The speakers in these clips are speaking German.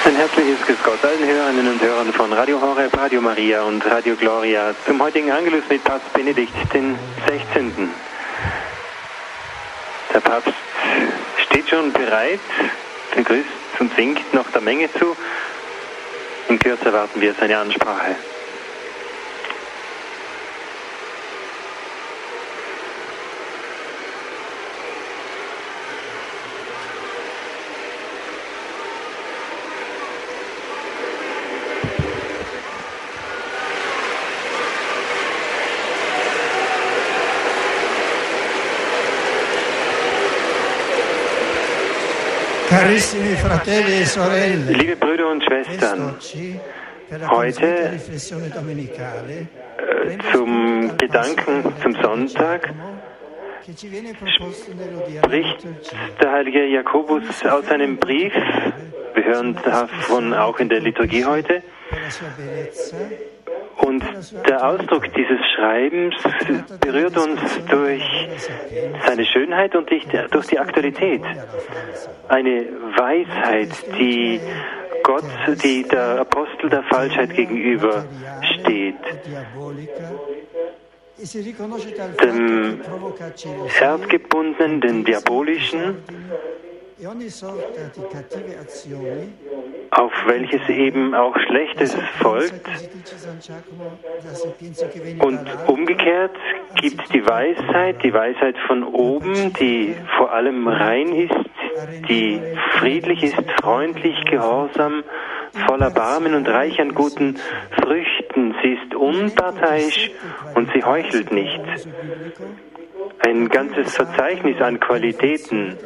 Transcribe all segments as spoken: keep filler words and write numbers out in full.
Ein herzliches Grüß Gott allen Hörerinnen und Hörern von Radio Horeb, Radio Maria und Radio Gloria zum heutigen Angelus mit Papst Benedikt den sechzehnten. Der Papst steht schon bereit, begrüßt und winkt noch der Menge zu. In Kürze erwarten wir seine Ansprache. Carissimi fratelli e sorelle, liebe Brüder und Schwestern, heute äh, zum Gedanken zum Sonntag spricht der heilige Jakobus aus seinem Brief, wir hören davon auch in der Liturgie heute, und der Ausdruck dieses Schreibens berührt uns durch seine Schönheit und durch die Aktualität. Eine Weisheit, die Gott, die der Apostel der Falschheit gegenüber steht. Dem Erdgebundenen, den Diabolischen, auf welches eben auch Schlechtes folgt. Und umgekehrt gibt die Weisheit, die Weisheit von oben, die vor allem rein ist, die friedlich ist, freundlich, gehorsam, voller Barmen und reich an guten Früchten. Sie ist unparteiisch und sie heuchelt nicht. Ein ganzes Verzeichnis an Qualitäten,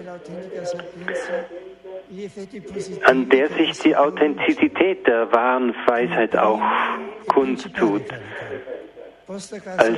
an der sich die Authentizität der wahren Weisheit auch kundtut. Als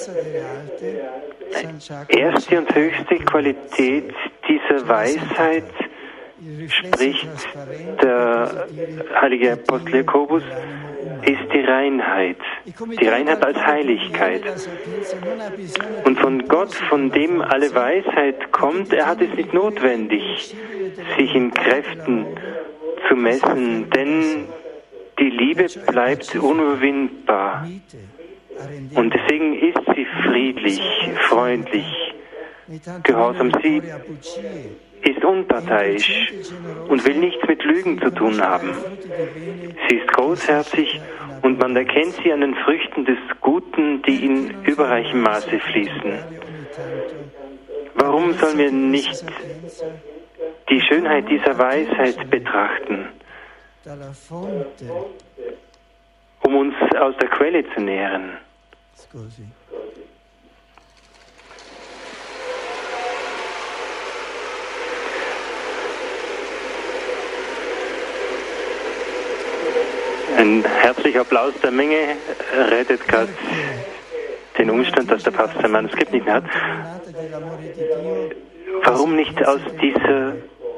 erste und höchste Qualität dieser Weisheit spricht der heilige Apostel Jakobus, ist die Reinheit. Die Reinheit als Heiligkeit. Und von Gott, von dem alle Weisheit kommt, er hat es nicht notwendig, sich in Kräften zu messen, denn die Liebe bleibt unüberwindbar. Und deswegen ist sie friedlich, freundlich, gehorsam. Sie ist unparteiisch und will nichts mit Lügen zu tun haben. Sie ist großherzig und man erkennt sie an den Früchten des Guten, die in überreichem Maße fließen. Warum sollen wir nicht die Schönheit dieser Weisheit betrachten, um uns aus der Quelle zu nähren? Ein herzlicher Applaus der Menge rettet gerade den Umstand, dass der Papst sein Manuskript nicht mehr hat. Warum nicht aus dieser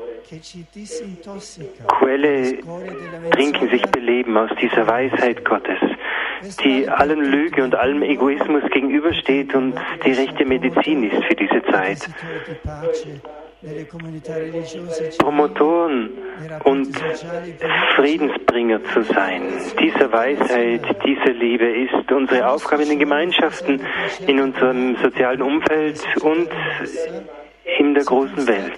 Quelle trinken, sich beleben, aus dieser Weisheit Gottes, die allen Lüge und allem Egoismus gegenübersteht und die rechte Medizin ist für diese Zeit. Promotoren und Friedensbringer zu sein. Diese Weisheit, diese Liebe ist unsere Aufgabe in den Gemeinschaften, in unserem sozialen Umfeld und in der großen Welt.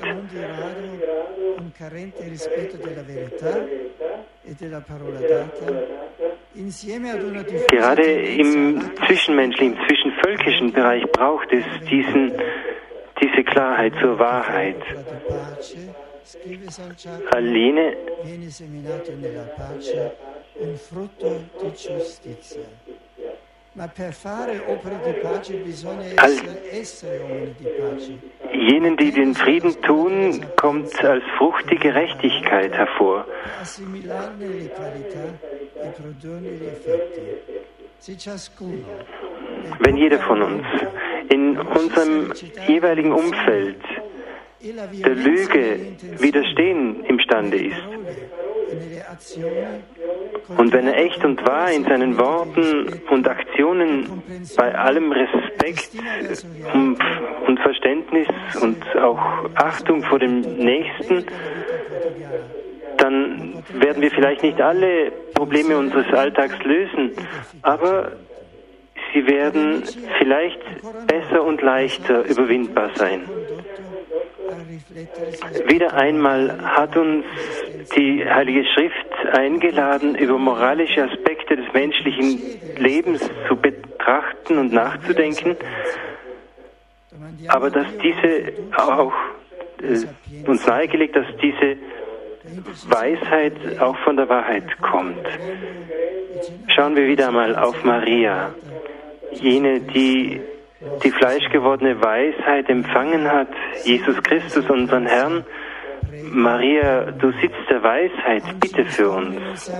Gerade im zwischenmenschlichen, zwischenvölkischen Bereich braucht es diesen diese Klarheit zur Wahrheit. Alleine als jenen, die den Frieden tun, kommt als Frucht die Gerechtigkeit hervor. Wenn jeder von uns in unserem jeweiligen Umfeld der Lüge widerstehen imstande ist und wenn er echt und wahr in seinen Worten und Aktionen bei allem Respekt und Verständnis und auch Achtung vor dem Nächsten dann werden wir vielleicht nicht alle Probleme unseres Alltags lösen, aber sie werden vielleicht besser und leichter überwindbar sein. Wieder einmal hat uns die Heilige Schrift eingeladen, über moralische Aspekte des menschlichen Lebens zu betrachten und nachzudenken, aber dass diese auch äh, uns nahegelegt, dass diese Weisheit auch von der Wahrheit kommt. Schauen wir wieder einmal auf Maria, jene, die die fleischgewordene Weisheit empfangen hat, Jesus Christus, unseren Herrn. Maria, du Sitz der Weisheit, bitte für uns.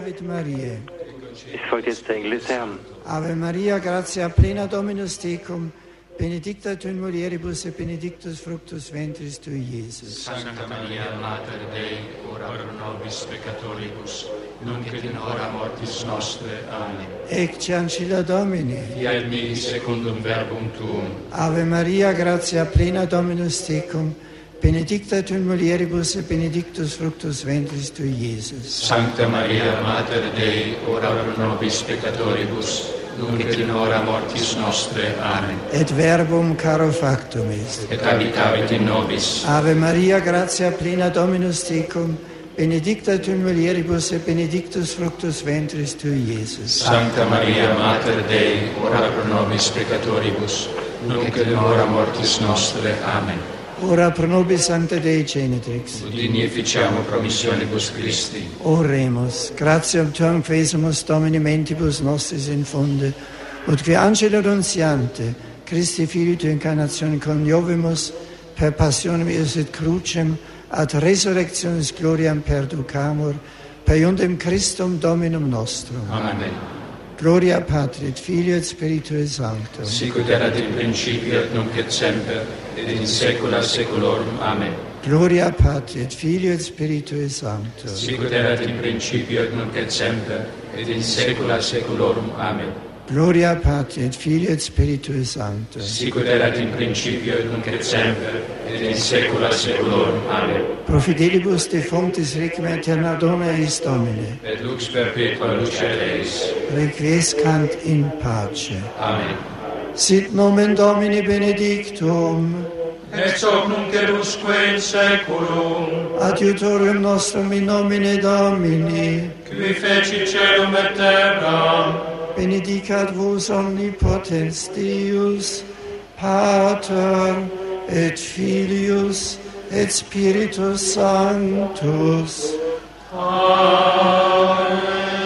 Es folgt jetzt der Engel des Herrn. Ave Maria, gratia plena Dominus tecum, benedicta tu in mulieribus et benedictus fructus ventris tui, Iesus. Sancta Maria, Mater Dei, ora pro nobis peccatoribus, nunc et in hora mortis nostre. Amen. Ecce ancilla Domini. Fiat mi secundum verbum tuum. Ave Maria, gratia plena Dominus tecum, benedicta tu in mulieribus et benedictus fructus ventris tui, Iesus. Sancta Maria, Mater Dei, ora pro nobis peccatoribus, nunc et in hora mortis nostre. Amen. Et verbum caro factum est. Et habitavit in nobis. Ave Maria, gratia plena Dominus tecum, benedicta tu in mulieribus et benedictus fructus ventris tui, Iesus. Sancta Maria, Mater Dei, ora pro nobis peccatoribus, nunc et in hora mortis nostre. Amen. Ora pro nobis Sancta Dei Genitrix. Udini efficiamo promissionibus Christi. Oremus, gratiam tuam fesumus Domini mentibus nostris infunde, ut qui angelo annunciante, Christi Filii tu incarnatione coniovimus, per passionem eius et crucem, ad resurrectionis gloriam perducamur, per iundem Christum Dominum nostrum. Amen. Gloria Patri et Filio et Spiritui Sancto. Sicut erat in principio et nunc et semper, et in saecula saeculorum. Amen. Gloria Patri et Filio et Spiritui Sancto. Sicut erat in principio et nunc et semper, et in saecula saeculorum. Amen. Gloria Patri et Filio et Spiritui Sancto. Sicut erat in principio et nunc et semper, et in saecula saeculorum. Amen. Pro fidelibus defunctis requiem aeterna dona eis Domine. Et lux perpetua lucet eis. Requiescant in pace. Amen. Sit nomen Domini benedictum. Ex hoc nunc erusque in saeculum. Adiutorium nostrum in nomine Domini. Qui feci caelum et terram. Benedicat vos omnipotens Deus, Pater et Filius et Spiritus Sanctus. Amen.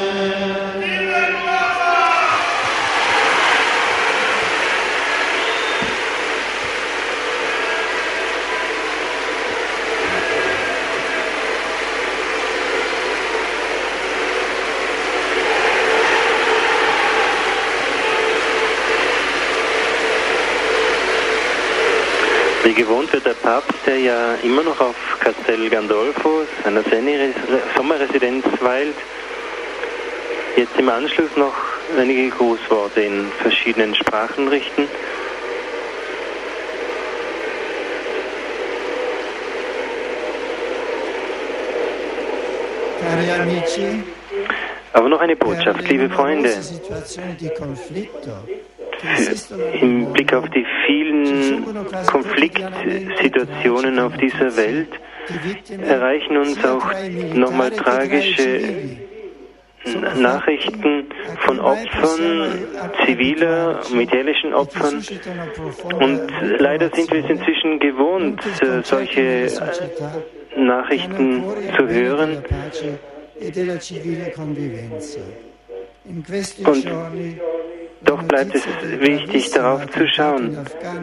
Wie gewohnt wird der Papst, der ja immer noch auf Castel Gandolfo, seiner Sommerresidenz, weilt, jetzt im Anschluss noch einige Grußworte in verschiedenen Sprachen richten. Cari amici, Aber noch eine Botschaft, liebe Freunde. Im Blick auf die vielen Konfliktsituationen auf dieser Welt erreichen uns auch nochmal tragische Nachrichten von Opfern, ziviler, militärischen Opfern. Und leider sind wir es inzwischen gewohnt, solche Nachrichten zu hören. Und doch bleibt es wichtig, darauf zu schauen,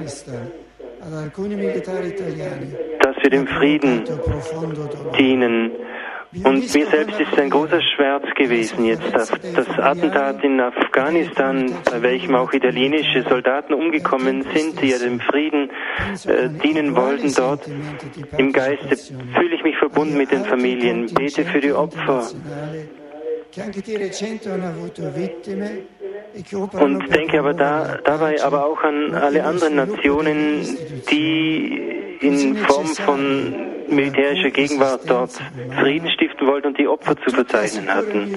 dass wir dem Frieden dienen. Und mir selbst ist es ein großer Schmerz gewesen jetzt, dass das Attentat in Afghanistan, bei welchem auch italienische Soldaten umgekommen sind, die ja dem Frieden äh, dienen wollten dort. Im Geiste fühle ich mich verbunden mit den Familien, bete für die Opfer. Und denke aber da, dabei aber auch an alle anderen Nationen, die in Form von militärischer Gegenwart dort Frieden stiften wollten und die Opfer zu verzeichnen hatten.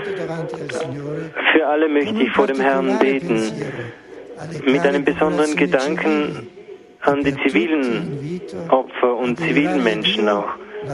Für alle möchte ich vor dem Herrn beten, mit einem besonderen Gedanken an die zivilen Opfer und zivilen Menschen auch.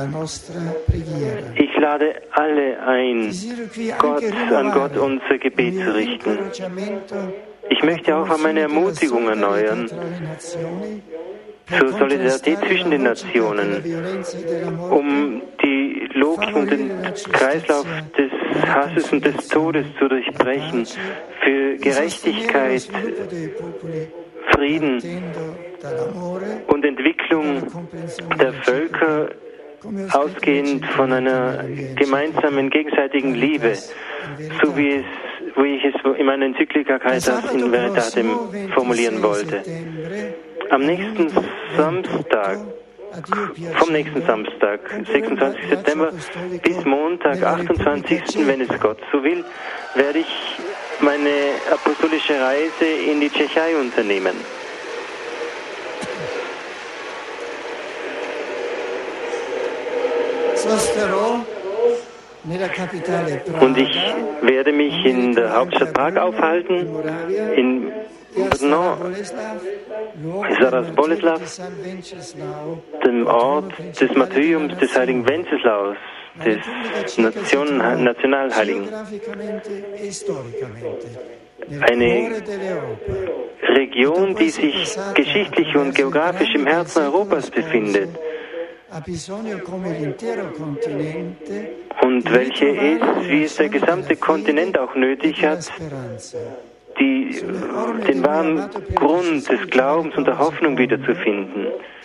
Ich lade alle ein, Gott, an Gott unser Gebet zu richten. Ich möchte auch meine Ermutigung erneuern zur Solidarität zwischen den Nationen, um die Logik und den Kreislauf des Hasses und des Todes zu durchbrechen, für Gerechtigkeit, Frieden und Entwicklung der Völker, ausgehend von einer gemeinsamen gegenseitigen Liebe, so wie es, wie ich es in meiner Enzyklika Caritas in Veritatem formulieren wollte. Am nächsten Samstag, vom nächsten Samstag, sechsundzwanzigsten September, bis Montag, achtundzwanzigsten wenn es Gott so will, werde ich meine apostolische Reise in die Tschechei unternehmen. Und ich werde mich in der Hauptstadt Prag aufhalten, in Brno, Zaras Boleslav, dem Ort des Martyriums des heiligen Wenceslaus, des Nation, Nationalheiligen. Eine Region, die sich geschichtlich und geografisch im Herzen Europas befindet und welche ist, wie es der gesamte Kontinent auch nötig hat, die, den wahren Grund des Glaubens und der Hoffnung wiederzufinden.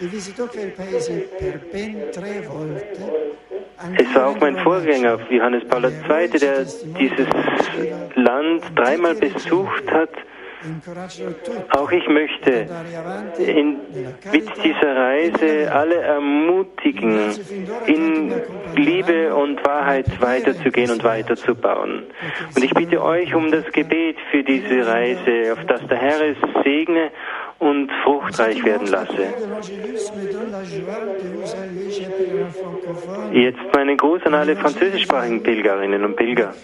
Es war auch mein Vorgänger, Johannes Paul der Zweite, der dieses Land dreimal besucht hat. Auch ich möchte in, mit dieser Reise alle ermutigen, in Liebe und Wahrheit weiterzugehen und weiterzubauen. Und ich bitte euch um das Gebet für diese Reise, auf das der Herr es segne und fruchtreich werden lasse. Jetzt meinen Gruß an alle französischsprachigen Pilgerinnen und Pilger.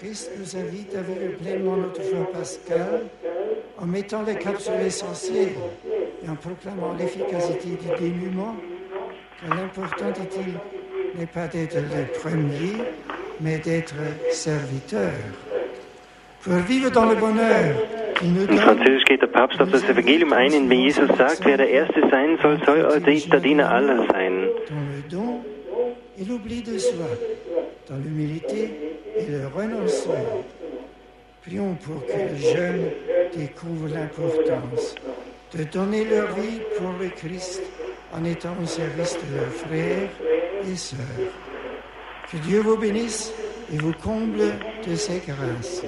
En mettant les capsules essentielles et en proclamant l'efficacité du dénouement, car l'important est-il n'est pas d'être le premier, mais d'être serviteur. Pour vivre dans le bonheur. In Französisch geht der Papst auf das Evangelium ein, in dem Jesus sagt, wer der Erste sein soll, soll der Diener aller sein. Et l'oubli de soi, dans l'humilité et le renoncement. Prions pour que les jeunes découvrent l'importance de donner leur vie pour le Christ en étant au service de leurs frères et sœurs. Que Dieu vous bénisse et vous comble de ses grâces.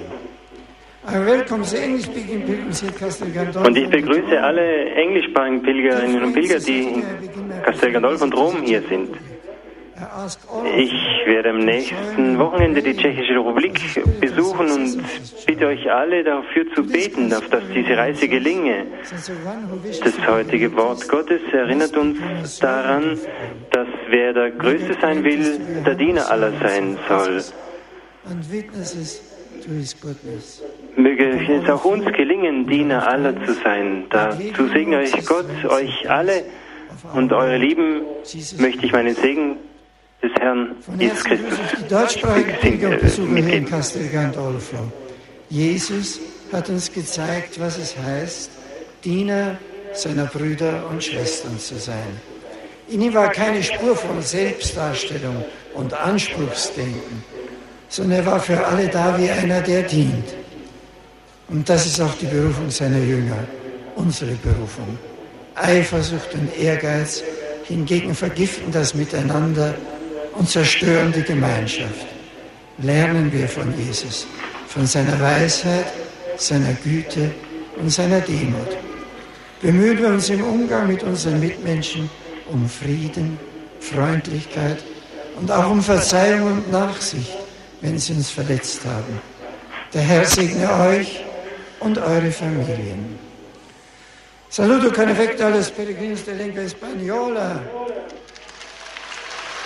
Und ich begrüße alle englischsprachigen Pilgerinnen und Pilger, die in Castel Gandolfo und Rom hier sind. Ich werde am nächsten Wochenende die Tschechische Republik besuchen und bitte euch alle dafür zu beten, auf dass diese Reise gelinge. Das heutige Wort Gottes erinnert uns daran, dass wer der Größte sein will, der Diener aller sein soll. Möge es auch uns gelingen, Diener aller zu sein. Dazu segne euch Gott, euch alle und eure Lieben möchte ich meinen Segen des Herrn Jesus Christus mitgeben. Jesus hat uns gezeigt, was es heißt, Diener seiner Brüder und Schwestern zu sein. In ihm war keine Spur von Selbstdarstellung und Anspruchsdenken, sondern er war für alle da wie einer, der dient. Und das ist auch die Berufung seiner Jünger, unsere Berufung. Eifersucht und Ehrgeiz hingegen vergiften das Miteinander und zerstören die Gemeinschaft. Lernen wir von Jesus, von seiner Weisheit, seiner Güte und seiner Demut. Bemühen wir uns im Umgang mit unseren Mitmenschen um Frieden, Freundlichkeit und auch um Verzeihung und Nachsicht, wenn sie uns verletzt haben. Der Herr segne euch und eure Familien. Saludo con affetto a los peregrinos de lengua española.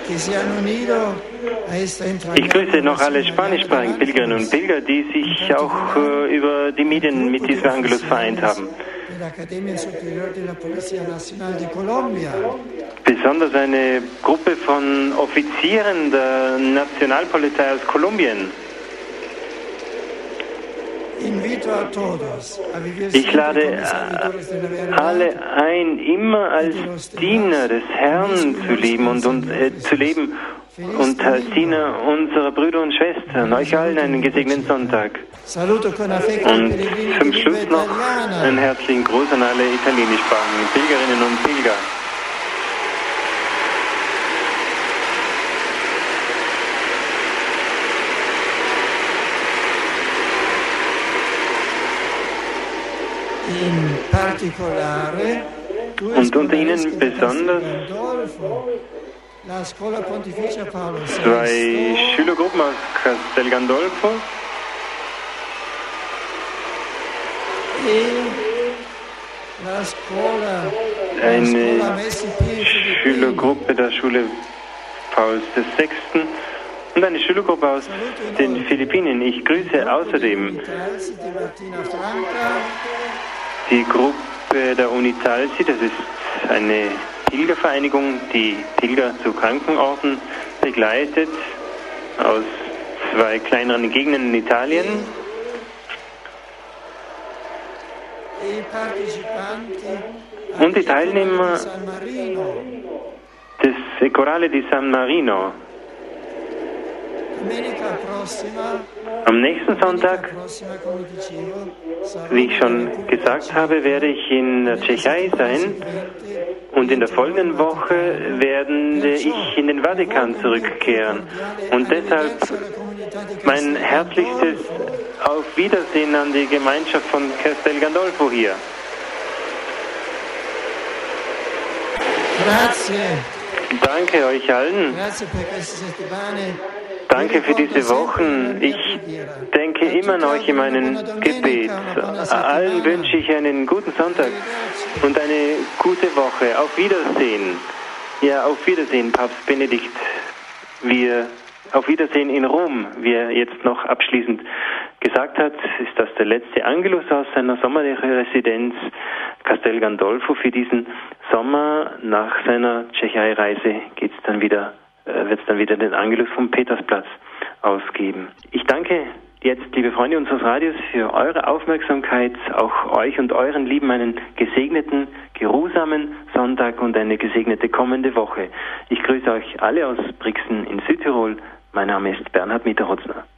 Ich grüße noch alle spanischsprachigen Pilgerinnen und Pilger, die sich auch äh, über die Medien mit diesem Angelus vereint haben. Besonders eine Gruppe von Offizieren der Nationalpolizei aus Kolumbien. Ich lade alle ein, immer als Diener des Herrn zu leben und, und äh, zu leben und als Diener unserer Brüder und Schwestern. Euch allen einen gesegneten Sonntag. Und zum Schluss noch einen herzlichen Gruß an alle italienischsprachigen Pilgerinnen und Pilger. Und unter ihnen besonders zwei Schülergruppen aus Castel Gandolfo eine Schülergruppe der Schule Pauls der Sechsten und eine Schülergruppe aus den Philippinen. Ich grüße außerdem die Gruppe der Unitalsi, das ist eine Pilgervereinigung, die Pilger zu Krankenorten begleitet, aus zwei kleineren Gegenden in Italien. Und die Teilnehmer des Corale di San Marino. Am nächsten Sonntag, wie ich schon gesagt habe, werde ich in der Tschechei sein und in der folgenden Woche werde ich in den Vatikan zurückkehren. Und deshalb mein herzlichstes Auf Wiedersehen an die Gemeinschaft von Castel Gandolfo hier. Danke euch allen. Danke für diese Wochen. Ich denke immer an euch in meinem Gebet. Allen wünsche ich einen guten Sonntag und eine gute Woche. Auf Wiedersehen. Ja, auf Wiedersehen, Papst Benedikt. Wir auf Wiedersehen in Rom, wie er jetzt noch abschließend gesagt hat, ist das der letzte Angelus aus seiner Sommerresidenz Castel Gandolfo für diesen Sommer. Nach seiner Tschechei-Reise geht's dann wieder wird es dann wieder den Angelus vom Petersplatz ausgeben. Ich danke jetzt, liebe Freunde unseres Radios, für eure Aufmerksamkeit, auch euch und euren Lieben einen gesegneten, geruhsamen Sonntag und eine gesegnete kommende Woche. Ich grüße euch alle aus Brixen in Südtirol. Mein Name ist Bernhard Mieter-Hotzner.